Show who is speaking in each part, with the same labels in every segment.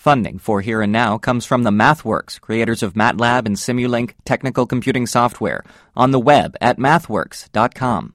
Speaker 1: Funding for Here and Now comes from the MathWorks, creators of MATLAB and Simulink technical computing software, on the web at mathworks.com.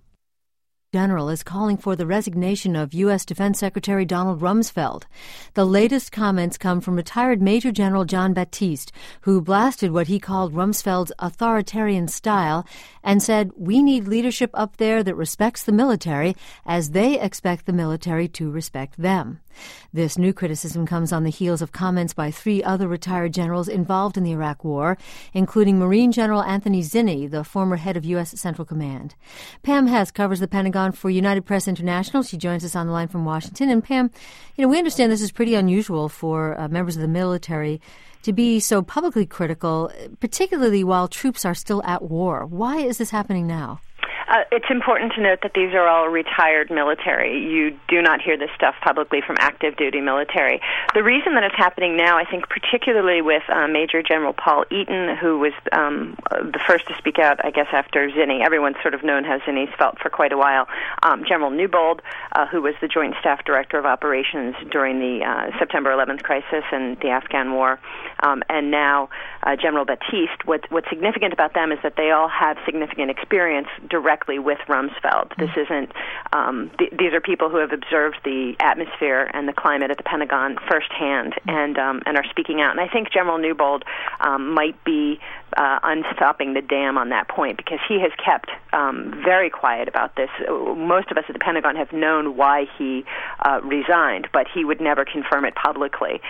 Speaker 2: General is calling for the resignation of U.S. Defense Secretary Donald Rumsfeld. The latest comments come from retired Major General John Batiste, who blasted what he called Rumsfeld's authoritarian style and said, "We need leadership up there that respects the military as they expect the military to respect them." This new criticism comes on the heels of comments by 3 other retired generals involved in the Iraq War, including Marine General Anthony Zinni, the former head of U.S. Central Command. Pam Hess covers the Pentagon for United Press International. She joins us on the line from Washington. And Pam, we understand this is pretty unusual for members of the military to be so publicly critical, particularly while troops are still at war. Why is this happening now?
Speaker 3: It's important to note that these are all retired military. You do not hear this stuff publicly from active duty military. The reason that it's happening now, I think, particularly with Major General Paul Eaton, who was the first to speak out, I guess, after Zinni. Everyone's sort of known how Zinni's felt for quite a while. General Newbold, who was the Joint Staff Director of Operations during the September 11th crisis and the Afghan War, and now General Batiste. What's significant about them is that they all have significant experience directly with Rumsfeld. This isn't, these are people who have observed the atmosphere and the climate at the Pentagon firsthand and are speaking out. And I think General Newbold might be unstopping the dam on that point because he has kept very quiet about this. Most of us at the Pentagon have known why he resigned, but he would never confirm it publicly.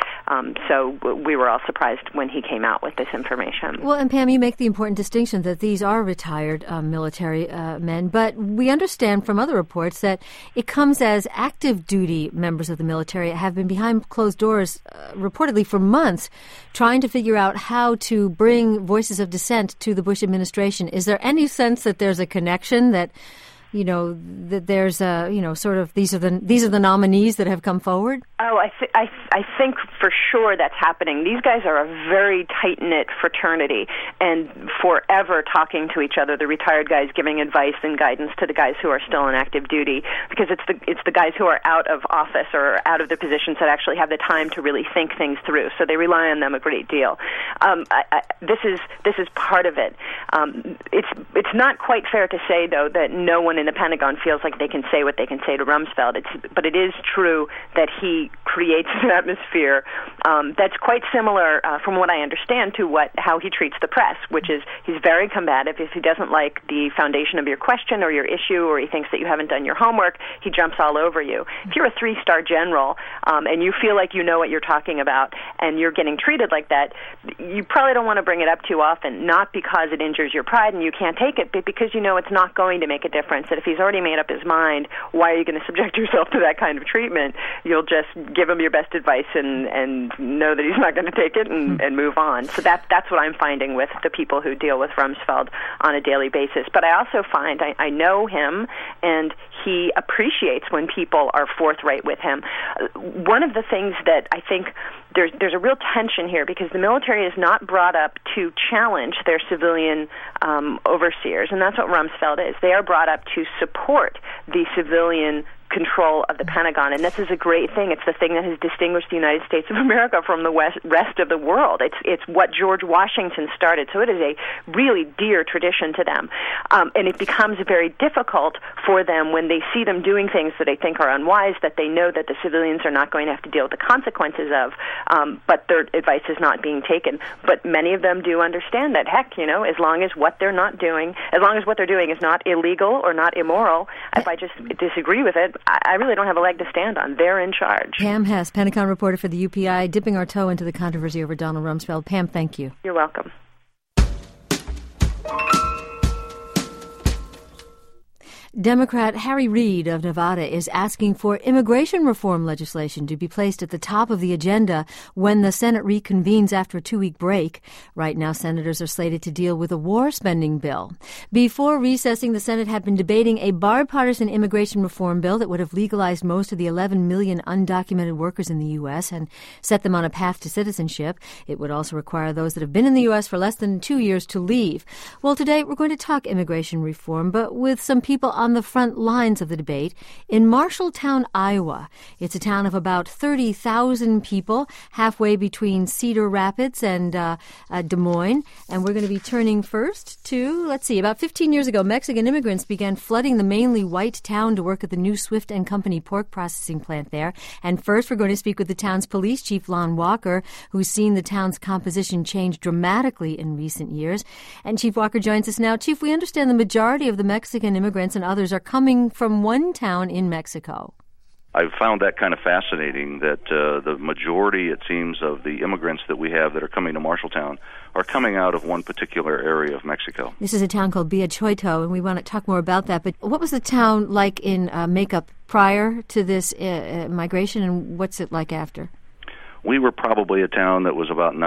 Speaker 3: So we were all surprised when he came out with this information.
Speaker 2: Well, and Pam, you make the important distinction that these are retired military men, but we understand from other reports that it comes as active duty members of the military have been behind closed doors reportedly for months trying to figure out how to bring voices of dissent to the Bush administration. Is there any sense that there's a connection that that there's a, sort of these are the nominees that have come forward?
Speaker 3: Oh, I think for sure that's happening. These guys are a very tight-knit fraternity and forever talking to each other, the retired guys giving advice and guidance to the guys who are still in active duty, because it's the guys who are out of office or out of their positions that actually have the time to really think things through. So they rely on them a great deal. This is part of it. It's not quite fair to say, though, that no one in the Pentagon feels like they can say what they can say to Rumsfeld. But it is true that he creates an atmosphere that's quite similar, from what I understand, to how he treats the press, which is he's very combative. If he doesn't like the foundation of your question or your issue, or he thinks that you haven't done your homework, he jumps all over you. If you're a 3-star general and you feel like you know what you're talking about and you're getting treated like that, you probably don't want to bring it up too often, not because it injures your pride and you can't take it, but because you know it's not going to make a difference. That if he's already made up his mind, why are you going to subject yourself to that kind of treatment? You'll just give him your best advice and know that he's not going to take it and move on. So that's what I'm finding with the people who deal with Rumsfeld on a daily basis. But I also find, I know him, and he appreciates when people are forthright with him. One of the things that I think there's a real tension here, because the military is not brought up to challenge their civilian overseers, and that's what Rumsfeld is. They are brought up to support the civilian control of the Pentagon, and this is a great thing. It's the thing that has distinguished the United States of America from the rest of the world. It's what George Washington started, so it is a really dear tradition to them. And it becomes very difficult for them when they see them doing things that they think are unwise, that they know that the civilians are not going to have to deal with the consequences of, but their advice is not being taken. But many of them do understand that, heck, as long as what they're doing is not illegal or not immoral, if I just disagree with it, I really don't have a leg to stand on. They're in charge.
Speaker 2: Pam Hess, Pentagon reporter for the UPI, dipping our toe into the controversy over Donald Rumsfeld. Pam, thank you.
Speaker 3: You're welcome.
Speaker 2: Democrat Harry Reid of Nevada is asking for immigration reform legislation to be placed at the top of the agenda when the Senate reconvenes after a 2-week break. Right now, senators are slated to deal with a war spending bill. Before recessing, the Senate had been debating a bipartisan immigration reform bill that would have legalized most of the 11 million undocumented workers in the U.S. and set them on a path to citizenship. It would also require those that have been in the U.S. for less than 2 years to leave. Well, today we're going to talk immigration reform, but with some people on the front lines of the debate in Marshalltown, Iowa. It's a town of about 30,000 people, halfway between Cedar Rapids and Des Moines. And we're going to be turning first to, about 15 years ago, Mexican immigrants began flooding the mainly white town to work at the new Swift & Company pork processing plant there. And first, we're going to speak with the town's police chief, Lon Walker, who's seen the town's composition change dramatically in recent years. And Chief Walker joins us now. Chief, we understand the majority of the Mexican immigrants and others are coming from one town in Mexico.
Speaker 4: I've found that kind of fascinating that the majority, it seems, of the immigrants that we have that are coming to Marshalltown are coming out of one particular area of Mexico.
Speaker 2: This is a town called Villachoito, and we want to talk more about that. But what was the town like in makeup prior to this migration, and what's it like after?
Speaker 4: We were probably a town that was about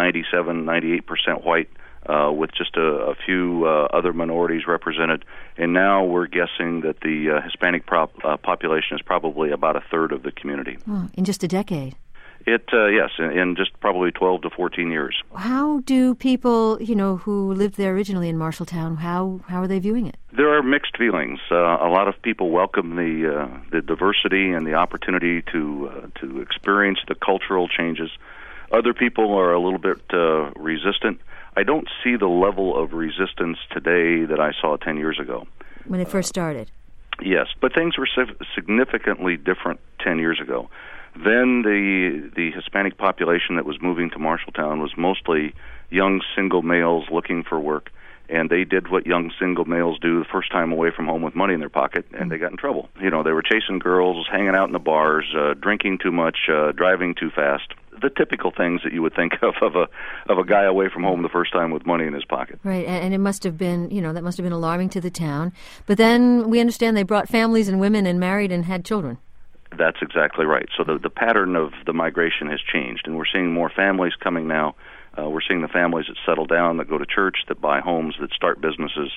Speaker 4: 98% white, with just a few other minorities represented. And now we're guessing that the Hispanic population is probably about a third of the community.
Speaker 2: Oh, in just a decade?
Speaker 4: Yes, in just probably 12 to 14 years.
Speaker 2: How do people, who lived there originally in Marshalltown, how are they viewing it?
Speaker 4: There are mixed feelings. A lot of people welcome the diversity and the opportunity to experience the cultural changes. Other people are a little bit resistant. I don't see the level of resistance today that I saw 10 years ago.
Speaker 2: When it first started?
Speaker 4: Yes, but things were significantly different 10 years ago. Then the Hispanic population that was moving to Marshalltown was mostly young single males looking for work, and they did what young single males do the first time away from home with money in their pocket, and they got in trouble. They were chasing girls, hanging out in the bars, drinking too much, driving too fast. The typical things that you would think of a guy away from home the first time with money in his pocket.
Speaker 2: Right, and it must have been, that must have been alarming to the town. But then we understand they brought families and women and married and had children.
Speaker 4: That's exactly right. So the pattern of the migration has changed, and we're seeing more families coming now. We're seeing the families that settle down, that go to church, that buy homes, that start businesses,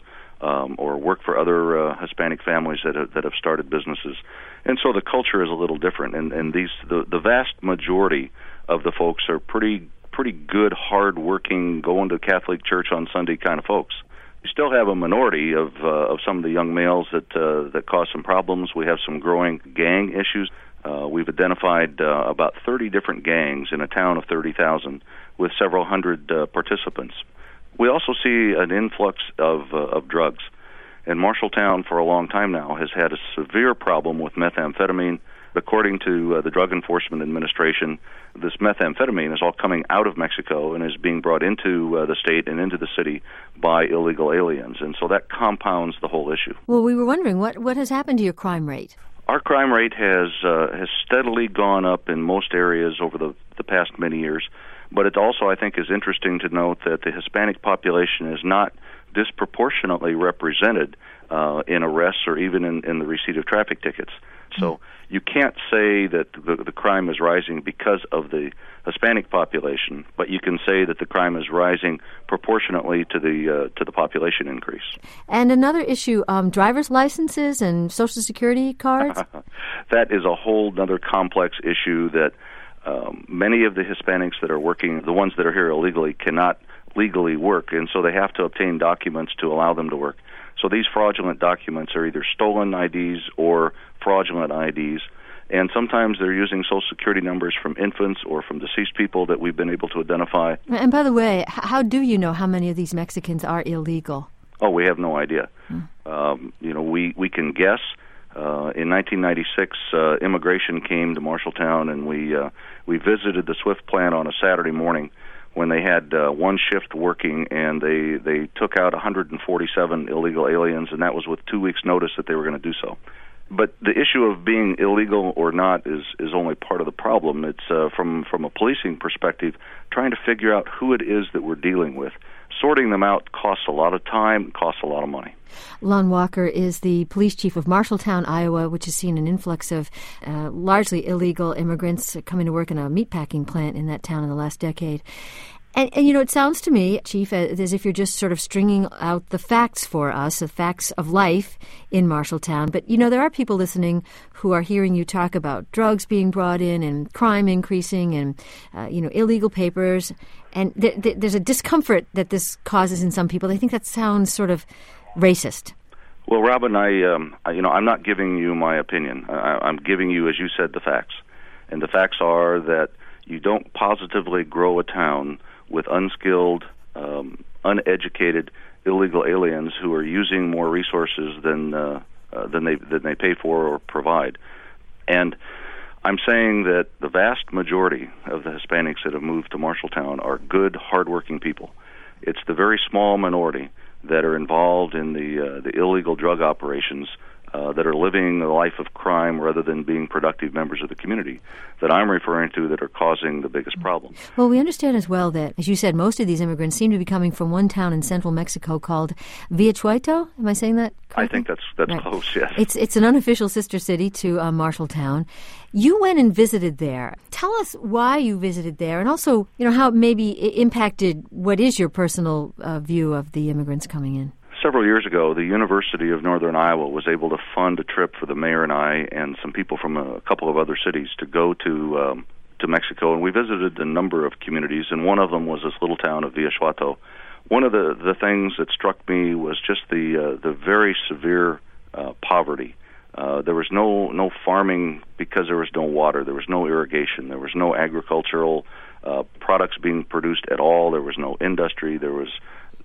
Speaker 4: or work for other Hispanic families that have started businesses. And so the culture is a little different, and the vast majority of the folks are pretty good, hard-working, going to Catholic church on Sunday kind of folks. We still have a minority of some of the young males that cause some problems. We have some growing gang issues. We've identified about 30 different gangs in a town of 30,000 with several hundred participants. We also see an influx of drugs. And Marshalltown, for a long time now, has had a severe problem with methamphetamine. According to the Drug Enforcement Administration, this methamphetamine is all coming out of Mexico and is being brought into the state and into the city by illegal aliens. And so that compounds the whole issue.
Speaker 2: Well, we were wondering, what has happened to your crime rate?
Speaker 4: Our crime rate has steadily gone up in most areas over the past many years. But it also, I think, is interesting to note that the Hispanic population is not disproportionately represented in arrests or even in the receipt of traffic tickets. So you can't say that the crime is rising because of the Hispanic population, but you can say that the crime is rising proportionately to the population increase.
Speaker 2: And another issue, driver's licenses and Social Security cards?
Speaker 4: That is a whole other complex issue that many of the Hispanics that are working, the ones that are here illegally, cannot legally work, and so they have to obtain documents to allow them to work. So these fraudulent documents are either stolen IDs or fraudulent IDs, and sometimes they're using Social Security numbers from infants or from deceased people that we've been able to identify.
Speaker 2: And by the way, how do you know how many of these Mexicans are illegal?
Speaker 4: Oh, we have no idea. We can guess. In 1996, immigration came to Marshalltown, and we visited the Swift plant on a Saturday morning when they had one shift working, and they took out 147 illegal aliens, and that was with 2 weeks' notice that they were going to do so. But the issue of being illegal or not is only part of the problem. It's from a policing perspective, trying to figure out who it is that we're dealing with. Sorting them out costs a lot of time, costs a lot of money.
Speaker 2: Lon Walker is the police chief of Marshalltown, Iowa, which has seen an influx of largely illegal immigrants coming to work in a meatpacking plant in that town in the last decade. And it sounds to me, Chief, as if you're just sort of stringing out the facts for us, the facts of life in Marshalltown. But, there are people listening who are hearing you talk about drugs being brought in and crime increasing and, illegal papers. And there's a discomfort that this causes in some people. They think that sounds sort of racist.
Speaker 4: Well, Robin, I'm not giving you my opinion. I'm giving you, as you said, the facts. And the facts are that you don't positively grow a town with unskilled, uneducated, illegal aliens who are using more resources than they pay for or provide. And I'm saying that the vast majority of the Hispanics that have moved to Marshalltown are good, hardworking people. It's the very small minority that are involved in the illegal drug operations that are living a life of crime rather than being productive members of the community that I'm referring to that are causing the biggest problem.
Speaker 2: Well, we understand as well that, as you said, most of these immigrants seem to be coming from one town in central Mexico called Villachueto. Am I saying that correctly?
Speaker 4: I think that's right. Close, yes.
Speaker 2: It's an unofficial sister city to Marshalltown. You went and visited there. Tell us why you visited there, and also, how it maybe impacted what is your personal view of the immigrants coming in.
Speaker 4: Several years ago, the University of Northern Iowa was able to fund a trip for the mayor and I and some people from a couple of other cities to go to Mexico, and we visited a number of communities, and one of them was this little town of Villachueto. One of the things that struck me was just the very severe poverty. There was no farming because there was no water. There was no irrigation. There was no agricultural products being produced at all. There was no industry. There were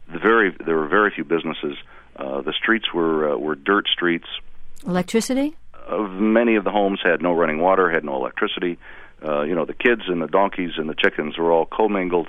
Speaker 4: very few businesses. The streets were dirt streets.
Speaker 2: Electricity?
Speaker 4: Many of the homes had no running water, had no electricity. The kids and the donkeys and the chickens were all commingled,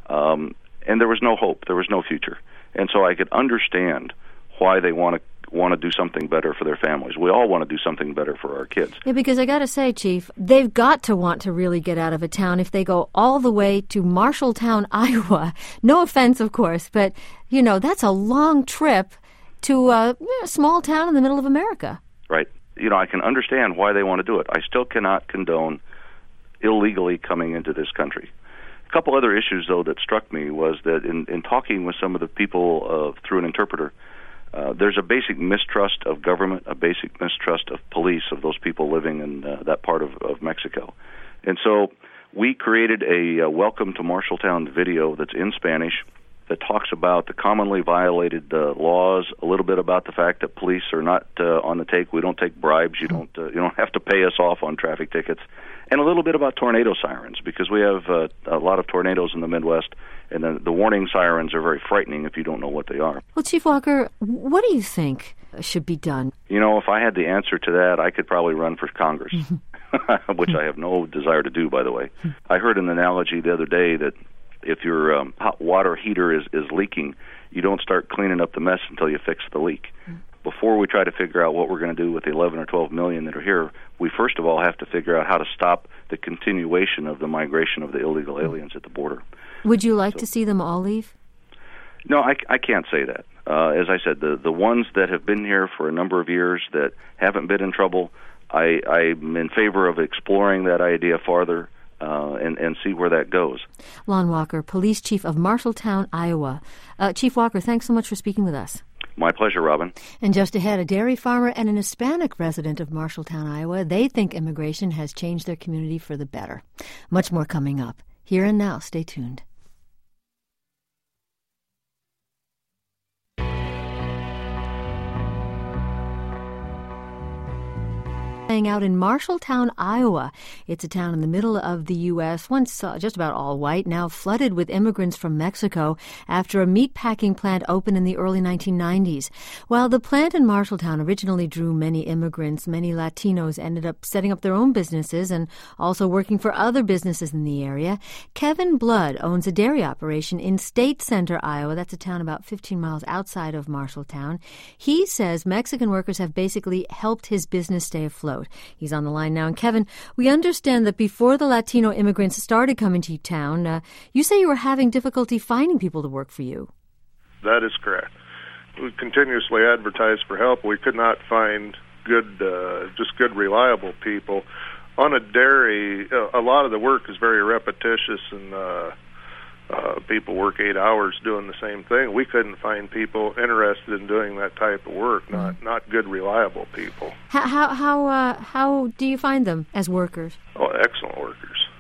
Speaker 4: and there was no hope. There was no future. And so I could understand why they want to do something better for their families. We all want to do something better for our kids.
Speaker 2: Yeah, because I got to say, Chief, they've got to want to really get out of a town if they go all the way to Marshalltown, Iowa. No offense, of course, but, that's a long trip to a small town in the middle of America.
Speaker 4: Right. I can understand why they want to do it. I still cannot condone illegally coming into this country. A couple other issues, though, that struck me was that in talking with some of the people through an interpreter, there's a basic mistrust of government, a basic mistrust of police, of those people living in that part of Mexico. And so we created a Welcome to Marshalltown video that's in Spanish that talks about the commonly violated laws, a little bit about the fact that police are not on the take. We don't take bribes. You don't have to pay us off on traffic tickets. And a little bit about tornado sirens, because we have a lot of tornadoes in the Midwest, and the warning sirens are very frightening if you don't know what they are.
Speaker 2: Well, Chief Walker, what do you think should be done?
Speaker 4: If I had the answer to that, I could probably run for Congress, which I have no desire to do, by the way. I heard an analogy the other day that if your hot water heater is leaking, you don't start cleaning up the mess until you fix the leak. Before we try to figure out what we're going to do with the 11 or 12 million that are here, we first of all have to figure out how to stop the continuation of the migration of the illegal aliens at the border.
Speaker 2: Would you like to see them all leave?
Speaker 4: No, I can't say that. As I said, the ones that have been here for a number of years that haven't been in trouble, I'm in favor of exploring that idea farther and see where that goes.
Speaker 2: Lon Walker, Police Chief of Marshalltown, Iowa. Chief Walker, thanks so much for speaking with us.
Speaker 4: My pleasure, Robin.
Speaker 2: And just ahead, a dairy farmer and an Hispanic resident of Marshalltown, Iowa. They think immigration has changed their community for the better. Much more coming up. Here and now, stay tuned. Out in Marshalltown, Iowa. It's a town in the middle of the U.S., once just about all white, now flooded with immigrants from Mexico after a meatpacking plant opened in the early 1990s. While the plant in Marshalltown originally drew many immigrants, many Latinos ended up setting up their own businesses and also working for other businesses in the area. Kevin Blood owns a dairy operation in State Center, Iowa. That's a town about 15 miles outside of Marshalltown. He says Mexican workers have basically helped his business stay afloat. He's on the line now. And Kevin, we understand that before the Latino immigrants started coming to town, you say you were having difficulty finding people to work for you.
Speaker 5: That is correct. We continuously advertised for help. We could not find good, reliable people. On a dairy, a lot of the work is very repetitious, and people work 8 hours doing the same thing. We couldn't find people interested in doing that type of work, not good, reliable people.
Speaker 2: How do you find them as workers?
Speaker 5: Oh, excellent workers.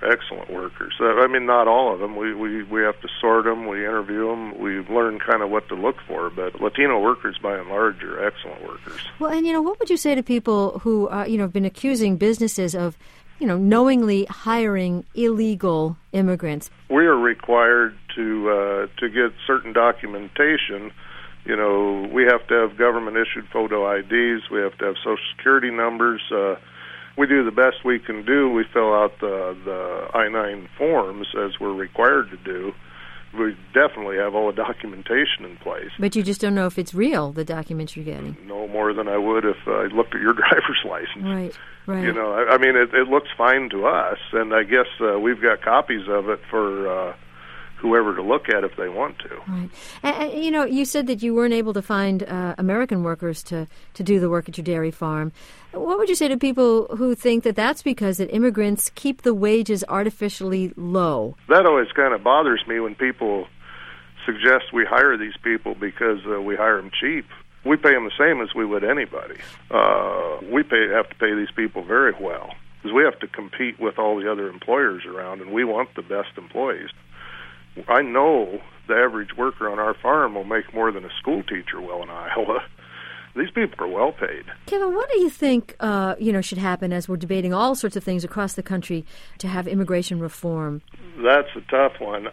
Speaker 5: excellent workers. I mean, not all of them. We have to sort them. We interview them. We learn kind of what to look for. But Latino workers, by and large, are excellent workers.
Speaker 2: Well, and what would you say to people who have been accusing businesses of knowingly hiring illegal immigrants?
Speaker 5: We are required to get certain documentation. We have to have government-issued photo IDs. We have to have Social Security numbers. We do the best we can do. We fill out the I-9 forms as we're required to do. We definitely have all the documentation in place.
Speaker 2: But you just don't know if it's real, the documents you're getting.
Speaker 5: No more than I would if I looked at your driver's license.
Speaker 2: Right.
Speaker 5: I mean, it looks fine to us, and I guess we've got copies of it for whoever to look at if they want to.
Speaker 2: Right. And you said that you weren't able to find American workers to do the work at your dairy farm. What would you say to people who think that that's because that immigrants keep the wages artificially low?
Speaker 5: That always kind of bothers me when people suggest we hire these people because we hire them cheap. We pay them the same as we would anybody. We have to pay these people very well because we have to compete with all the other employers around, and we want the best employees. I know the average worker on our farm will make more than a school teacher will in Iowa. These people are well paid.
Speaker 2: Kevin, what do you think should happen as we're debating all sorts of things across the country to have immigration reform?
Speaker 5: That's a tough one.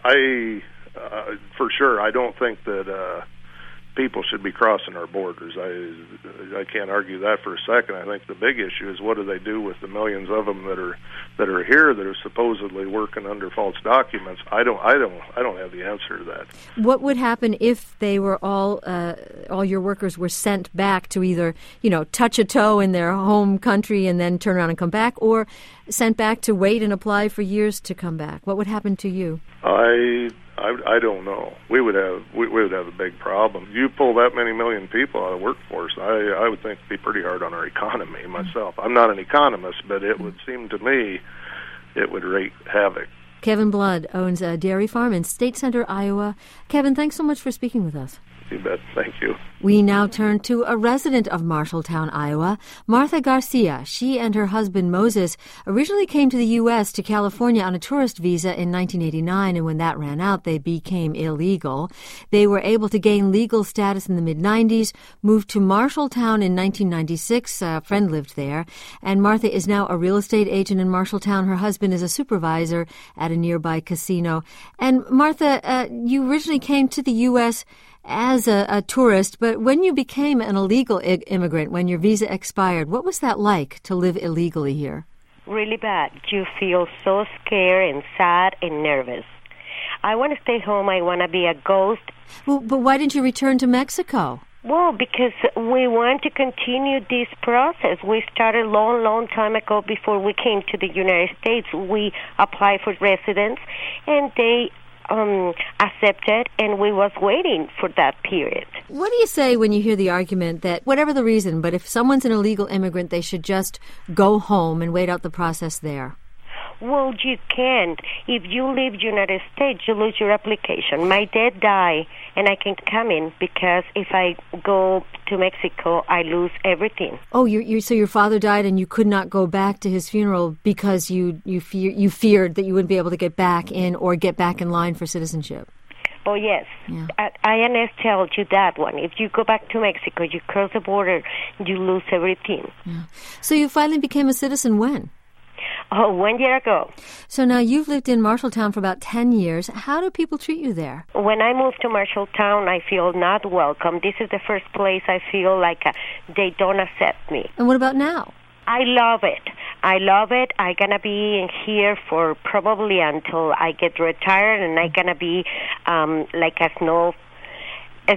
Speaker 5: For sure, I don't think that people should be crossing our borders. I can't argue that for a second. I think the big issue is what do they do with the millions of them that are here that are supposedly working under false documents. I don't have the answer to that.
Speaker 2: What would happen if they were all your workers were sent back to either touch a toe in their home country and then turn around and come back, or sent back to wait and apply for years to come back? What would happen to you?
Speaker 5: I don't know. We would have a big problem. You pull that many million people out of the workforce, I would think it'd be pretty hard on our economy myself. I'm not an economist, but it would seem to me it would wreak havoc.
Speaker 2: Kevin Blood owns a dairy farm in State Center, Iowa. Kevin, thanks so much for speaking with us.
Speaker 5: You bet. Thank you.
Speaker 2: We now turn to a resident of Marshalltown, Iowa, Martha Garcia. She and her husband, Moses, originally came to the U.S. to California on a tourist visa in 1989, and when that ran out, they became illegal. They were able to gain legal status in the mid-90s, moved to Marshalltown in 1996. A friend lived there, and Martha is now a real estate agent in Marshalltown. Her husband is a supervisor at a nearby casino. And Martha, you originally came to the U.S. as a tourist, but when you became an illegal immigrant, when your visa expired, what was that like to live illegally here?
Speaker 6: Really bad. You feel so scared and sad and nervous. I want to stay home. I want to be a ghost.
Speaker 2: Well, but why didn't you return to Mexico?
Speaker 6: Well, because we want to continue this process. We started a long time ago before we came to the United States. We applied for residence, and they accepted, and we was waiting for that period.
Speaker 2: What do you say when you hear the argument that, whatever the reason, but if someone's an illegal immigrant, they should just go home and wait out the process there?
Speaker 6: Well, you can't. If you leave United States, you lose your application. My dad died, and I can't come in because if I go to Mexico, I lose everything.
Speaker 2: Oh, so your father died, and you could not go back to his funeral because you feared that you wouldn't be able to get back in or get back in line for citizenship.
Speaker 6: Oh, yes.
Speaker 2: Yeah.
Speaker 6: INS tells you that one. If you go back to Mexico, you cross the border, you lose everything.
Speaker 2: Yeah. So you finally became a citizen when?
Speaker 6: Oh, 1 year ago.
Speaker 2: So now you've lived in Marshalltown for about 10 years. How do people treat you there?
Speaker 6: When I moved to Marshalltown, I feel not welcome. This is the first place I feel like they don't accept me.
Speaker 2: And what about now?
Speaker 6: I love it. I'm going to be in here for probably until I get retired, and I'm going to be like a snowfly.
Speaker 2: A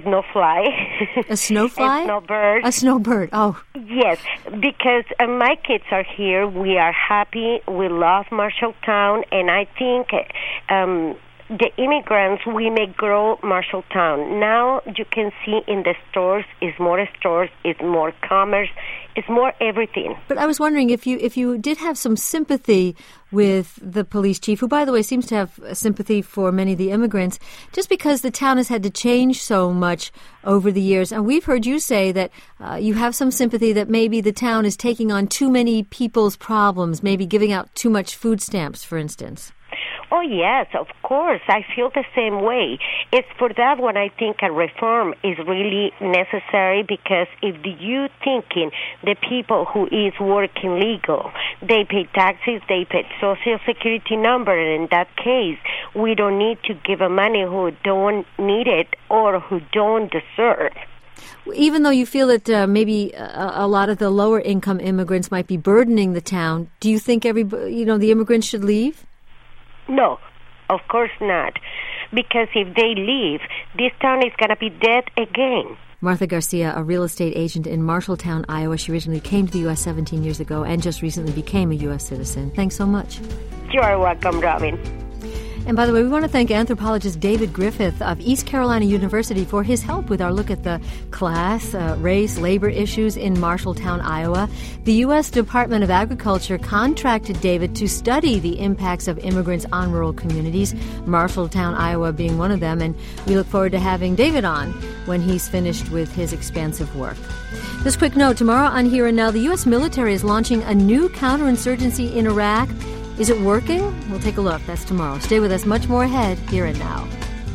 Speaker 2: snowfly?
Speaker 6: A snowbird.
Speaker 2: A snowbird, oh.
Speaker 6: Yes, because my kids are here. We are happy. We love Marshalltown, and I think the immigrants, we may grow Marshalltown. Now you can see in the stores, it's more commerce, it's more everything.
Speaker 2: But I was wondering if you did have some sympathy with the police chief, who, by the way, seems to have sympathy for many of the immigrants, just because the town has had to change so much over the years. And we've heard you say that you have some sympathy that maybe the town is taking on too many people's problems, maybe giving out too much food stamps, for instance.
Speaker 6: Oh, yes, of course. I feel the same way. It's for that one I think a reform is really necessary, because if you thinking the people who is working legal, they pay taxes, they pay social security number, and in that case, we don't need to give a money who don't need it or who don't deserve.
Speaker 2: Even though you feel that maybe a lot of the lower income immigrants might be burdening the town, do you think the immigrants should leave?
Speaker 6: No, of course not. Because if they leave, this town is going to be dead again.
Speaker 2: Martha Garcia, a real estate agent in Marshalltown, Iowa. She originally came to the U.S. 17 years ago and just recently became a U.S. citizen. Thanks so much.
Speaker 6: You're welcome, Robin.
Speaker 2: And by the way, we want to thank anthropologist David Griffith of East Carolina University for his help with our look at the class, race, labor issues in Marshalltown, Iowa. The U.S. Department of Agriculture contracted David to study the impacts of immigrants on rural communities, Marshalltown, Iowa being one of them. And we look forward to having David on when he's finished with his expansive work. Just a quick note, tomorrow on Here and Now, the U.S. military is launching a new counterinsurgency in Iraq. Is it working? We'll take a look. That's tomorrow. Stay with us. Much more ahead, Here and Now.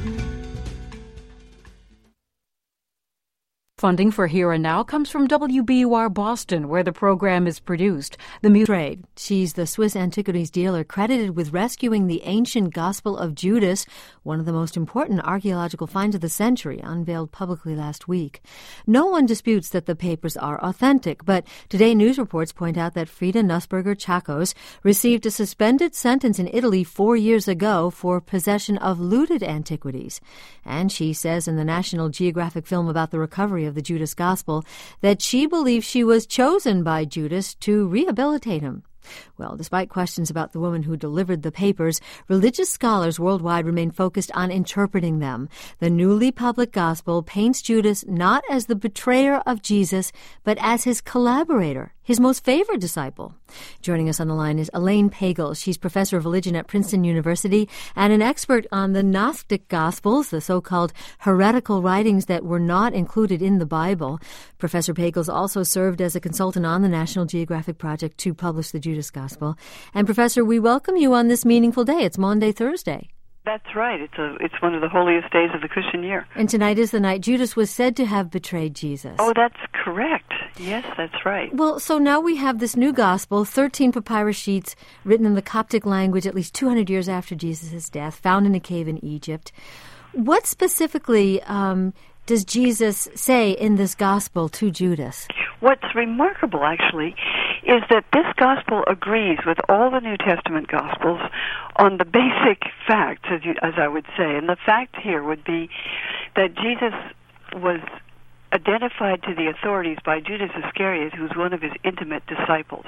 Speaker 7: Funding for Here and Now comes from WBUR Boston, where the program is produced. The Trade.
Speaker 2: She's the Swiss antiquities dealer credited with rescuing the ancient Gospel of Judas, one of the most important archaeological finds of the century, unveiled publicly last week. No one disputes that the papers are authentic, but today news reports point out that Frida Nussberger Chacos received a suspended sentence in Italy 4 years ago for possession of looted antiquities. And she says in the National Geographic film about the recovery of the Judas Gospel that she believes she was chosen by Judas to rehabilitate him. Well, despite questions about the woman who delivered the papers, religious scholars worldwide remain focused on interpreting them. The newly public gospel paints Judas not as the betrayer of Jesus, but as his collaborator, his most favored disciple. Joining us on the line is Elaine Pagel. She's professor of religion at Princeton University and an expert on the Gnostic Gospels, the so-called heretical writings that were not included in the Bible. Professor Pagel also served as a consultant on the National Geographic Project to publish the Judas Gospel. And Professor, we welcome you on this meaningful day. It's Maundy Thursday.
Speaker 8: That's right. It's one of the holiest days of the Christian year.
Speaker 2: And tonight is the night Judas was said to have betrayed Jesus.
Speaker 8: Oh, that's correct. Yes, that's right.
Speaker 2: Well, so now we have this new gospel, 13 papyrus sheets written in the Coptic language at least 200 years after Jesus' death, found in a cave in Egypt. What specifically does Jesus say in this gospel to Judas?
Speaker 8: What's remarkable, actually, is that this gospel agrees with all the New Testament gospels on the basic facts, as I would say. And the fact here would be that Jesus was identified to the authorities by Judas Iscariot, who's one of his intimate disciples.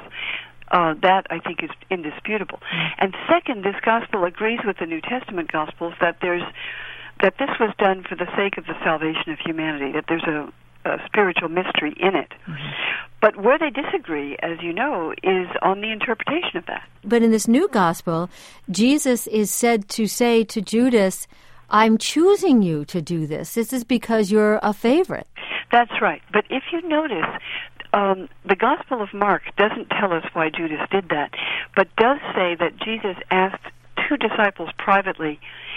Speaker 8: That, I think, is indisputable. And second, this gospel agrees with the New Testament gospels that this was done for the sake of the salvation of humanity, that there's a spiritual mystery in it. Mm-hmm. But where they disagree, as you know, is on the interpretation of that.
Speaker 2: But in this new gospel, Jesus is said to say to Judas, I'm choosing you to do this. This is because you're a favorite.
Speaker 8: That's right. But if you notice, the Gospel of Mark doesn't tell us why Judas did that, but does say that Jesus asked two disciples privately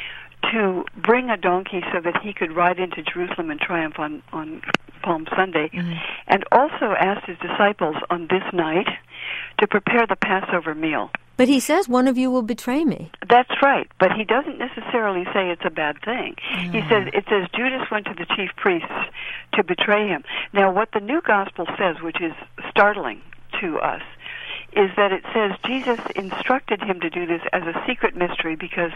Speaker 8: to bring a donkey so that he could ride into Jerusalem and triumph on Palm Sunday, and also asked his disciples on this night to prepare the Passover meal.
Speaker 2: But he says one of you will betray me.
Speaker 8: That's right, but he doesn't necessarily say it's a bad thing. It says Judas went to the chief priests to betray him. Now, what the new gospel says, which is startling to us, is that it says Jesus instructed him to do this as a secret mystery because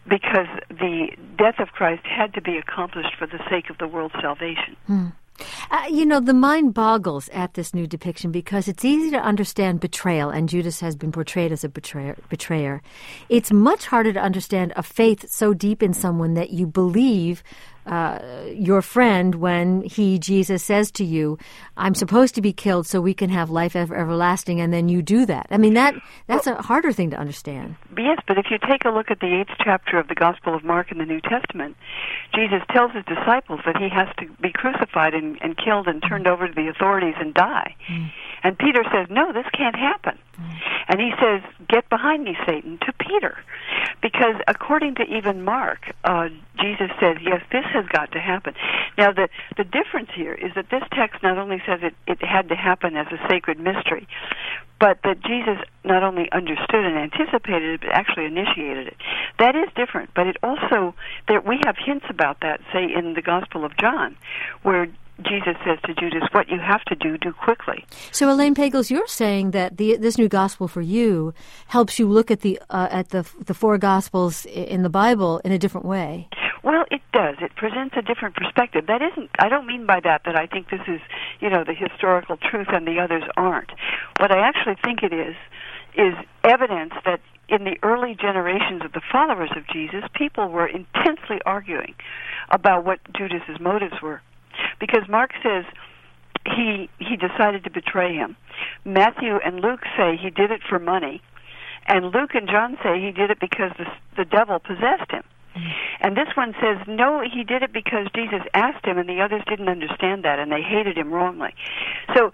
Speaker 8: the death of Christ had to be accomplished for the sake of the world's salvation.
Speaker 2: The mind boggles at this new depiction because it's easy to understand betrayal, and Judas has been portrayed as a betrayer. It's much harder to understand a faith so deep in someone that you believe your friend when Jesus says to you, I'm supposed to be killed so we can have life everlasting, and then you do that. I mean, that's a harder thing to understand.
Speaker 8: Yes, but if you take a look at the 8th chapter of the Gospel of Mark in the New Testament, Jesus tells his disciples that he has to be crucified and killed and turned over to the authorities and die. And Peter says, no, this can't happen. And he says, get behind me, Satan, to Peter. Because according to even Mark, Jesus says, yes, this has got to happen. Now, the difference here is that this text not only says it had to happen as a sacred mystery, but that Jesus not only understood and anticipated it, but actually initiated it. That is different, but it also, we have hints about that, say, in the Gospel of John, where Jesus says to Judas, what you have to do quickly.
Speaker 2: So, Elaine Pagels, you're saying that this new gospel for you helps you look at the 4 gospels in the Bible in a different way.
Speaker 8: Well, it does. It presents a different perspective. I don't mean by that I think this is, the historical truth and the others aren't. What I actually think it is evidence that in the early generations of the followers of Jesus, people were intensely arguing about what Judas's motives were. Because Mark says he decided to betray him. Matthew and Luke say he did it for money. And Luke and John say he did it because the devil possessed him. And this one says, no, he did it because Jesus asked him, and the others didn't understand that, and they hated him wrongly. So,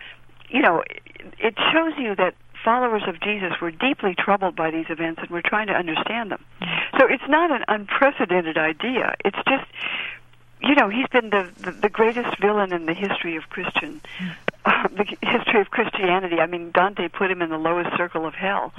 Speaker 8: it shows you that followers of Jesus were deeply troubled by these events and were trying to understand them. So it's not an unprecedented idea. It's just, he's been the greatest villain in the history of the history of Christianity. I mean, Dante put him in the lowest circle of hell.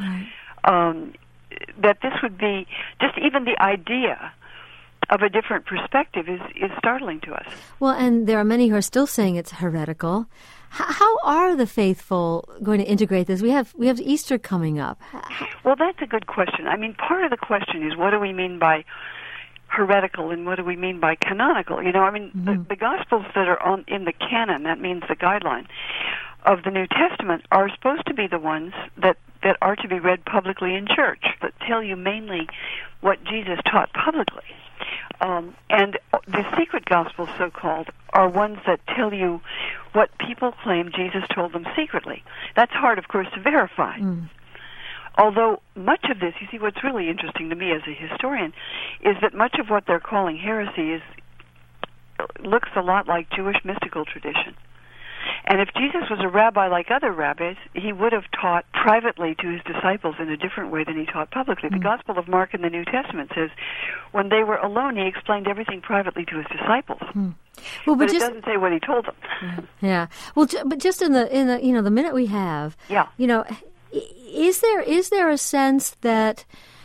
Speaker 8: That this would be, just even the idea of a different perspective is startling to us.
Speaker 2: Well, and there are many who are still saying it's heretical. How are the faithful going to integrate this? We have Easter coming up.
Speaker 8: Well, that's a good question. I mean, part of the question is, what do we mean by heretical and what do we mean by canonical? The Gospels that are in the canon, that means the guideline of the New Testament, are supposed to be the ones that are to be read publicly in church, that tell you mainly what Jesus taught publicly. And the secret Gospels, so-called, are ones that tell you what people claim Jesus told them secretly. That's hard, of course, to verify. Although much of this, you see, what's really interesting to me as a historian is that much of what they're calling heresy looks a lot like Jewish mystical tradition. And if Jesus was a rabbi like other rabbis, he would have taught privately to his disciples in a different way than he taught publicly. The Gospel of Mark in the New Testament says when they were alone, he explained everything privately to his disciples. Well, but it doesn't say what he told them.
Speaker 2: Yeah. Well, but just in the the minute we have, is there a sense that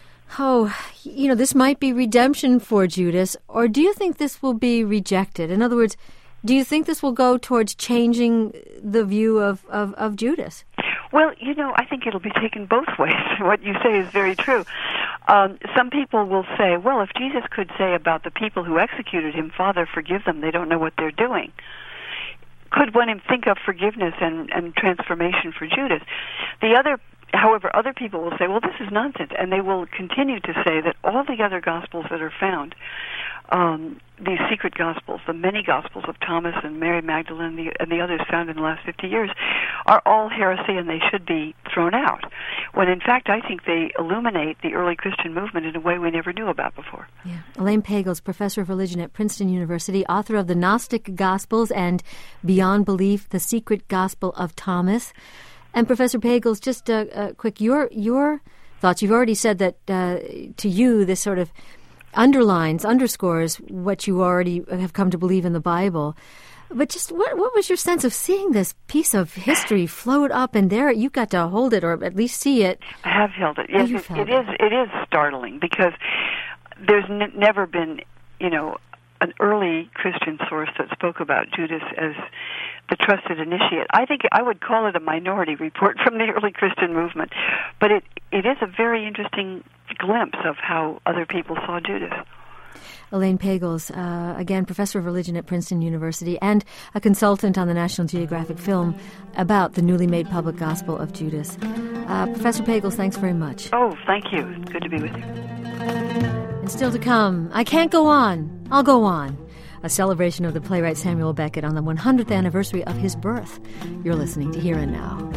Speaker 2: this might be redemption for Judas, or do you think this will be rejected? In other words, do you think this will go towards changing the view of Judas?
Speaker 8: Well, I think it'll be taken both ways. What you say is very true. Some people will say, well, if Jesus could say about the people who executed him, Father, forgive them, they don't know what they're doing, could one think of forgiveness and transformation for Judas? However, other people will say, well, this is nonsense, and they will continue to say that all the other Gospels that are found, these secret Gospels, the many Gospels of Thomas and Mary Magdalene and the others found in the last 50 years, are all heresy and they should be thrown out, when in fact I think they illuminate the early Christian movement in a way we never knew about before.
Speaker 2: Yeah. Elaine Pagels, professor of religion at Princeton University, author of The Gnostic Gospels and Beyond Belief, The Secret Gospel of Thomas. And Professor Pagels, just quick, your thoughts. You've already said that to you this sort of underscores what you already have come to believe in the Bible. But just what was your sense of seeing this piece of history float up, and there you got to hold it or at least see it?
Speaker 8: I have held it. Yes, it is startling because there's never been, an early Christian source that spoke about Judas as the trusted initiate. I think I would call it a minority report from the early Christian movement, but it is a very interesting glimpse of how other people saw Judas.
Speaker 2: Elaine Pagels, again, professor of religion at Princeton University and a consultant on the National Geographic film about the newly made public gospel of Judas. Professor Pagels, thanks very much.
Speaker 8: Oh, thank you. It's good to be with you.
Speaker 2: And still to come, I Can't Go On, I'll Go On, a celebration of the playwright Samuel Beckett on the 100th anniversary of his birth. You're listening to Here and Now.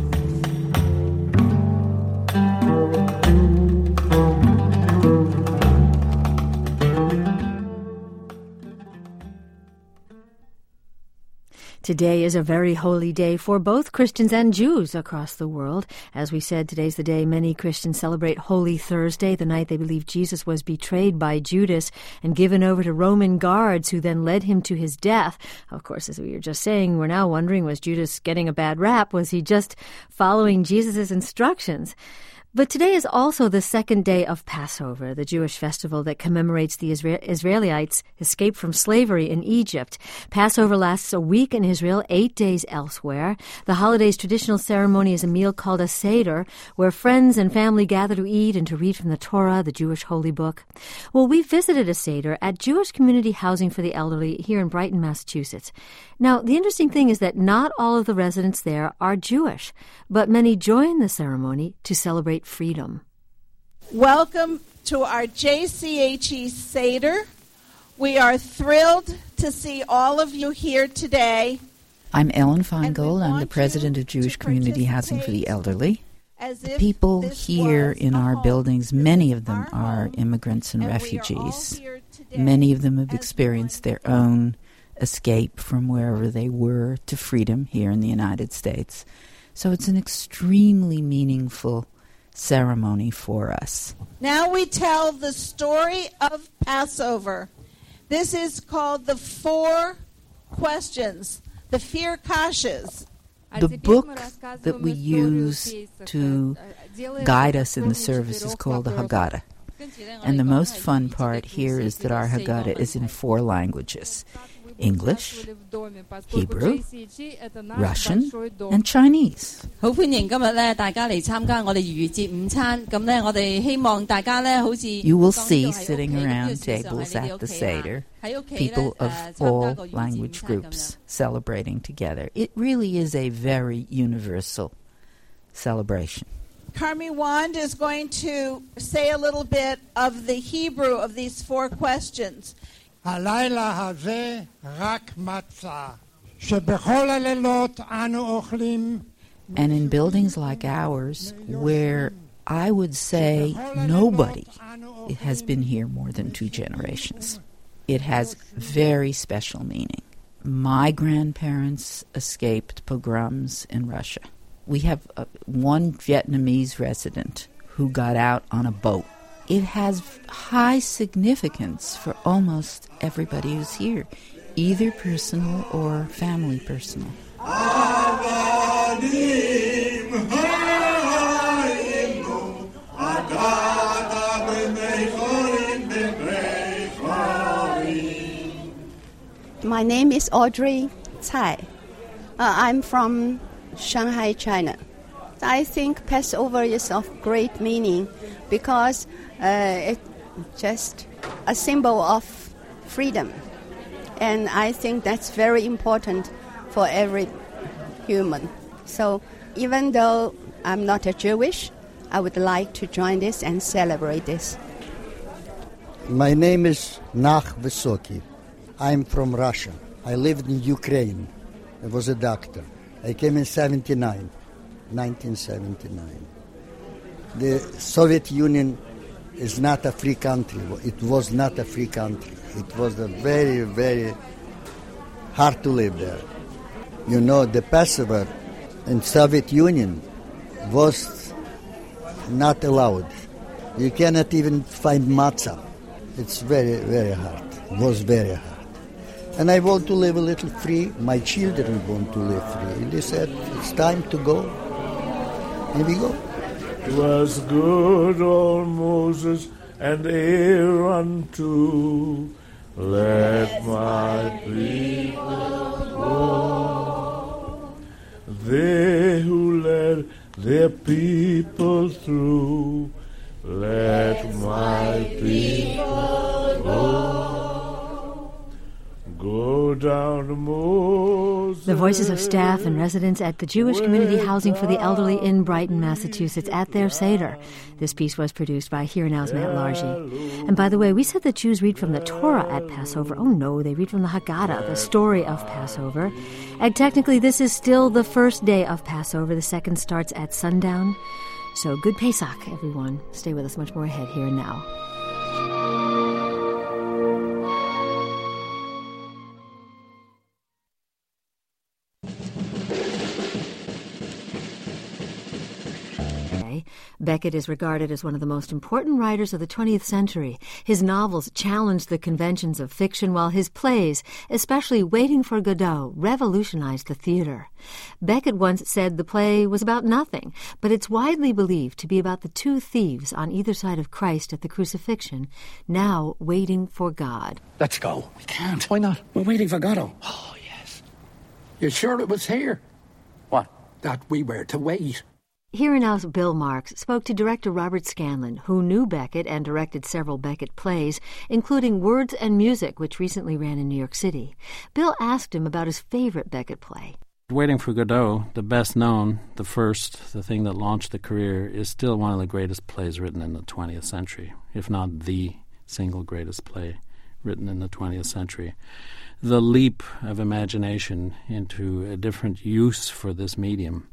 Speaker 2: Today is a very holy day for both Christians and Jews across the world. As we said, today's the day many Christians celebrate Holy Thursday, the night they believe Jesus was betrayed by Judas and given over to Roman guards who then led him to his death. Of course, as we were just saying, we're now wondering, was Judas getting a bad rap? Was he just following Jesus' instructions? But today is also the second day of Passover, the Jewish festival that commemorates the Israelites' escape from slavery in Egypt. Passover lasts a week in Israel, 8 days elsewhere. The holiday's traditional ceremony is a meal called a Seder, where friends and family gather to eat and to read from the Torah, the Jewish holy book. Well, we visited a Seder at Jewish Community Housing for the Elderly here in Brighton, Massachusetts. Now, the interesting thing is that not all of the residents there are Jewish, but many join the ceremony to celebrate freedom.
Speaker 9: Welcome to our JCHE Seder. We are thrilled to see all of you here today.
Speaker 10: I'm Ellen Feingold. I'm the president of Jewish Community Housing for the Elderly. The people here in our buildings, many of them are immigrants and refugees. Many of them have experienced their own escape from wherever they were to freedom here in the United States. So it's an extremely meaningful ceremony for us.
Speaker 9: Now we tell the story of Passover. This is called the 4 questions, the Vier Kashas.
Speaker 10: The book that we use to guide us in the service is called the Haggadah. And the most fun part here is that our Haggadah is in 4 languages: English, Hebrew, Russian, and Chinese. You will see sitting around tables at the Seder people of all language groups celebrating together. It really is a very universal celebration.
Speaker 9: Carmi Wand is going to say a little bit of the Hebrew of these 4 questions.
Speaker 11: הלילה הזה רק מצה, שבכל הלילות אנו אוכלים.
Speaker 10: And in buildings like ours, where I would say nobody has been here more than 2 generations, it has very special meaning. My grandparents escaped pogroms in Russia. We have one Vietnamese resident who got out on a boat. It has high significance for almost everybody who's here, either personal or family personal.
Speaker 12: My name is Audrey Tsai. I'm from Shanghai, China. I think Passover is of great meaning because it's just a symbol of freedom. And I think that's very important for every human. So even though I'm not a Jewish, I would like to join this and celebrate this.
Speaker 13: My name is Nach Vysoky. I'm from Russia. I lived in Ukraine. I was a doctor. I came in 1979. The Soviet Union is not a free country. It was not a free country. It was a very, very hard to live there. You know, the Passover in Soviet Union was not allowed. You cannot even find matzah. It's very, very hard. It was very hard. And I want to live a little free. My children want to live free. And they said, it's time to go. Here we go.
Speaker 14: 'Twas good old Moses and Aaron too. Let my people go. They who led their people through. Let my people go. down to Moses.
Speaker 2: The voices of staff and residents at the Jewish Community Housing for the Elderly in Brighton, Massachusetts, at their Seder. This piece was produced by Here Now's Matt Largy. And by the way, we said that Jews read from the Torah at Passover. Oh no, they read from the Haggadah, the story of Passover. And technically, this is still the first day of Passover. The second starts at sundown. So good Pesach, everyone. Stay with us, much more ahead here and now. Beckett is regarded as one of the most important writers of the 20th century. His novels challenged the conventions of fiction, while his plays, especially Waiting for Godot, revolutionized the theater. Beckett once said the play was about nothing, but it's widely believed to be about the two thieves on either side of Christ at the crucifixion, now waiting for God.
Speaker 15: Let's go. We can't. Why not? We're waiting for Godot. Oh, yes. You're sure it was here? What? That we were to wait.
Speaker 2: Here and Now's Bill Marks spoke to director Robert Scanlon, who knew Beckett and directed several Beckett plays, including Words and Music, which recently ran in New York City. Bill asked him about his favorite Beckett play.
Speaker 16: Waiting for Godot, the best known, the thing that launched the career, is still one of the greatest plays written in the 20th century, if not the single greatest play written in the 20th century. The leap of imagination into a different use for this medium,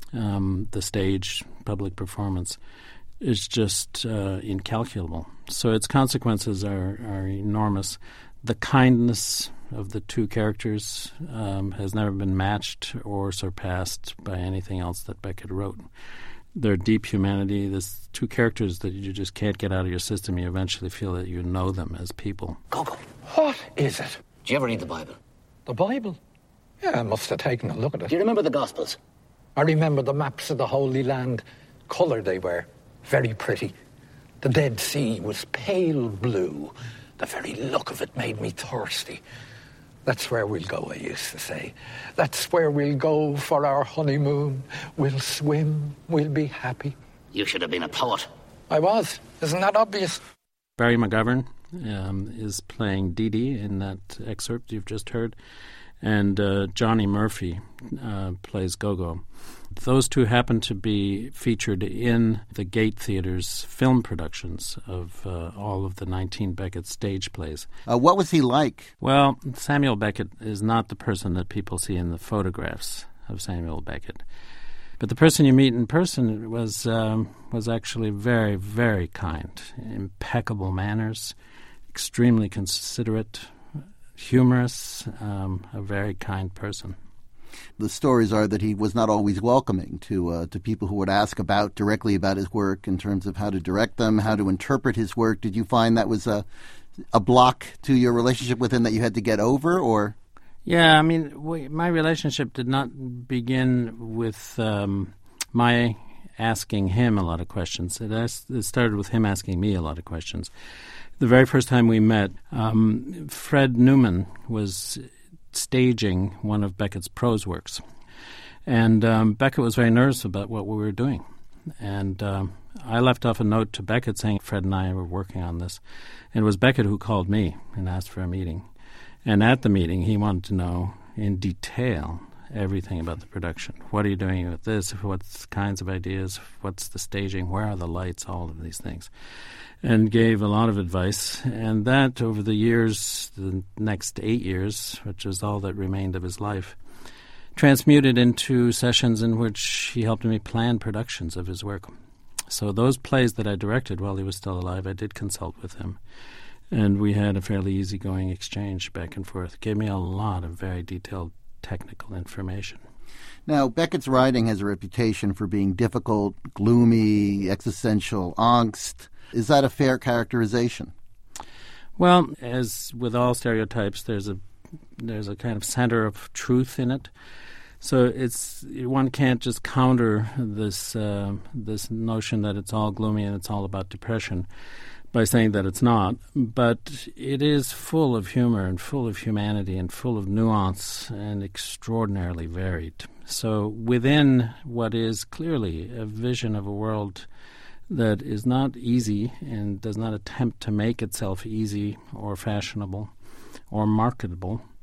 Speaker 16: the stage, public performance, is just incalculable. So its consequences are enormous. The kindness of the two characters has never been matched or surpassed by anything else that Beckett wrote. Their deep humanity, there's two characters that you just can't get out of your system. You eventually feel that you know them as people.
Speaker 15: Gogo, what is it?
Speaker 17: Do you ever read the Bible?
Speaker 15: The Bible? Yeah, I must have taken a look at it.
Speaker 17: Do you remember the Gospels?
Speaker 15: I remember the maps of the Holy Land. Coloured they were. Very pretty. The Dead Sea was pale blue. The very look of it made me thirsty. That's where we'll go, I used to say. That's where we'll go for our honeymoon. We'll swim. We'll be happy.
Speaker 17: You should have been a poet.
Speaker 15: I was. Isn't that obvious?
Speaker 16: Barry McGovern is playing Dee Dee in that excerpt you've just heard. And Johnny Murphy plays Gogo. Those two happen to be featured in the Gate Theater's film productions of all of the 19 Beckett stage plays.
Speaker 18: What was he like?
Speaker 16: Well, Samuel Beckett is not the person that people see in the photographs of Samuel Beckett. But the person you meet in person was actually very, very kind. Impeccable manners, extremely considerate, humorous, a very kind person.
Speaker 18: The stories are that he was not always welcoming to people who would ask directly about his work in terms of how to direct them, how to interpret his work. Did you find that was a block to your relationship with him that you had to get over, or?
Speaker 16: Yeah, I mean, my relationship did not begin with my asking him a lot of questions. It started with him asking me a lot of questions. The very first time we met, Fred Newman was staging one of Beckett's prose works. And Beckett was very nervous about what we were doing. And I left off a note to Beckett saying Fred and I were working on this. And it was Beckett who called me and asked for a meeting. And at the meeting, he wanted to know in detail everything about the production. What are you doing with this? What kinds of ideas? What's the staging? Where are the lights? All of these things. And gave a lot of advice. And that, over the years, the next 8 years, which is all that remained of his life, transmuted into sessions in which he helped me plan productions of his work. So those plays that I directed while he was still alive, I did consult with him. And we had a fairly easygoing exchange back and forth. It gave me a lot of very detailed technical information.
Speaker 18: Now, Beckett's writing has a reputation for being difficult, gloomy, existential angst. Is that a fair characterization?
Speaker 16: Well, as with all stereotypes, there's a kind of center of truth in it. So one can't just counter this notion that it's all gloomy and it's all about depression by saying that it's not. But it is full of humor and full of humanity and full of nuance and extraordinarily varied. So within what is clearly a vision of a world that is not easy and does not attempt to make itself easy or fashionable or marketable,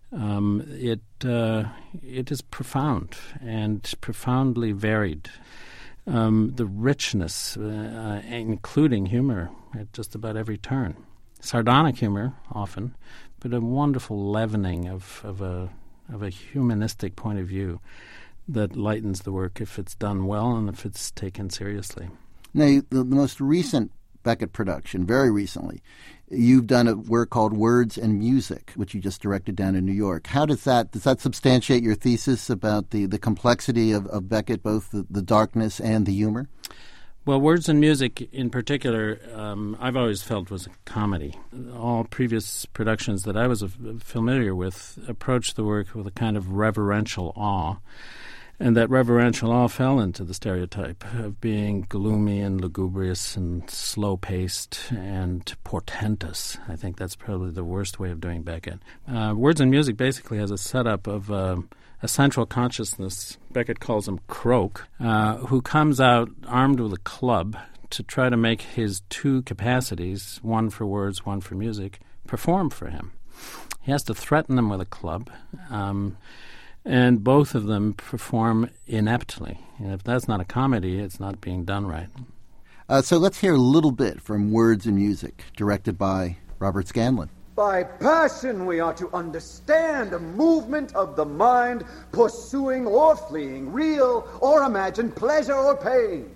Speaker 16: It is profound and profoundly varied. The richness, including humor, at just about every turn. Sardonic humor, often, but a wonderful leavening of a humanistic point of view that lightens the work if it's done well and if it's taken seriously.
Speaker 18: Now, the most recent Beckett production, very recently, you've done a work called Words and Music, which you just directed down in New York. How does that substantiate your thesis about the complexity of Beckett, both the darkness and the humor?
Speaker 16: Well, Words and Music in particular, I've always felt was a comedy. All previous productions that I was familiar with approached the work with a kind of reverential awe. And that reverential awe fell into the stereotype of being gloomy and lugubrious and slow-paced and portentous. I think that's probably the worst way of doing Beckett. Words and Music basically has a setup of a central consciousness, Beckett calls him Croak, who comes out armed with a club to try to make his two capacities, one for words, one for music, perform for him. He has to threaten them with a club, and both of them perform ineptly. And if that's not a comedy, it's not being done right.
Speaker 18: So let's hear a little bit from Words and Music, directed by Robert Scanlon.
Speaker 19: By passion we are to understand a movement of the mind pursuing or fleeing, real or imagined, pleasure or pain.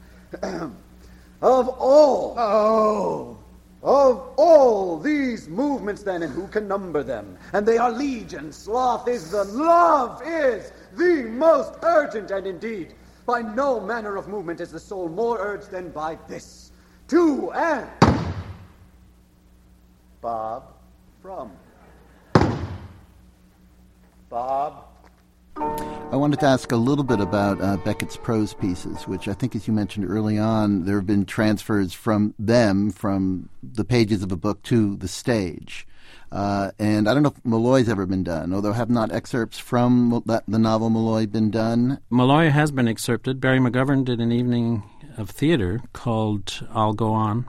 Speaker 19: Of all these movements then, and who can number them? And they are legion. Love is the most urgent, and indeed, by no manner of movement is the soul more urged than by this. To and Bob from Bob.
Speaker 18: I wanted to ask a little bit about Beckett's prose pieces, which I think, as you mentioned early on, there have been transfers from the pages of a book to the stage. And I don't know if Molloy's ever been done, although have not excerpts from the novel Molloy been done?
Speaker 16: Molloy has been excerpted. Barry McGovern did an evening of theater called I'll Go On,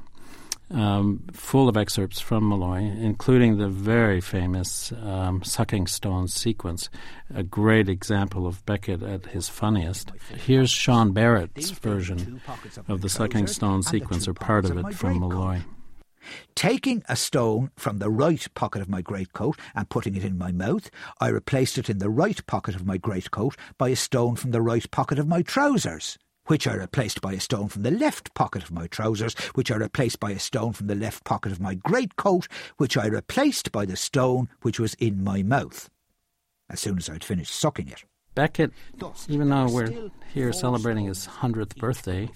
Speaker 16: full of excerpts from Molloy, including the very famous Sucking Stone sequence, a great example of Beckett at his funniest. Here's Sean Barrett's version of the Sucking Stone sequence, or part of it, from Molloy.
Speaker 20: Taking a stone from the right pocket of my greatcoat and putting it in my mouth, I replaced it in the right pocket of my greatcoat by a stone from the right pocket of my trousers, which I replaced by a stone from the left pocket of my trousers, which I replaced by a stone from the left pocket of my greatcoat, which I replaced by the stone which was in my mouth, as soon as I'd finished sucking it.
Speaker 16: Beckett, even though we're here celebrating his 100th birthday,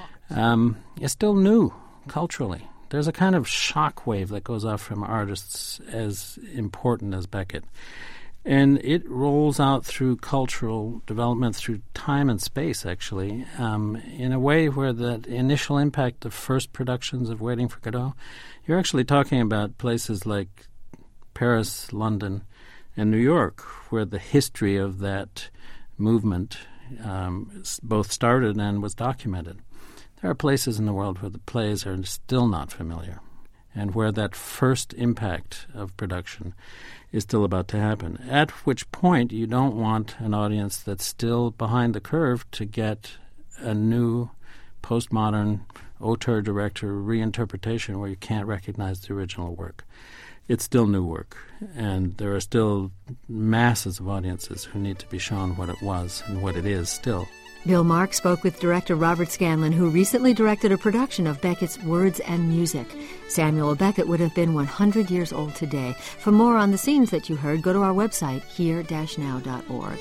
Speaker 16: is still new culturally. There's a kind of shockwave that goes off from artists as important as Beckett. And it rolls out through cultural development, through time and space, actually, in a way where that initial impact of first productions of Waiting for Godot, you're actually talking about places like Paris, London, and New York, where the history of that movement both started and was documented. There are places in the world where the plays are still not familiar, and where that first impact of production is still about to happen, at which point you don't want an audience that's still behind the curve to get a new postmodern auteur director reinterpretation where you can't recognize the original work. It's still new work, and there are still masses of audiences who need to be shown what it was and what it is still.
Speaker 2: Bill Mark spoke with director Robert Scanlon, who recently directed a production of Beckett's Words and Music. Samuel Beckett would have been 100 years old today. For more on the scenes that you heard, go to our website, here-now.org.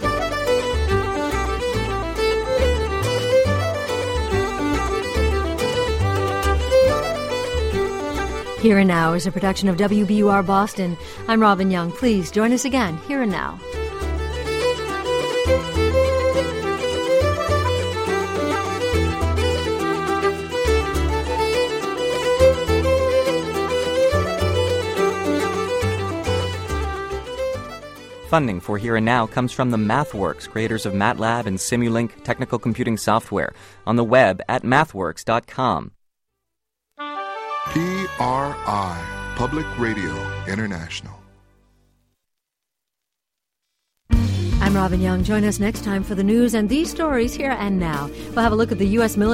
Speaker 2: Here and Now is a production of WBUR Boston. I'm Robin Young. Please join us again, Here and Now.
Speaker 1: Funding for Here and Now comes from the MathWorks, creators of MATLAB and Simulink technical computing software, on the web at mathworks.com.
Speaker 21: PRI, Public Radio International.
Speaker 2: I'm Robin Young. Join us next time for the news and these stories here and now. We'll have a look at the U.S. military.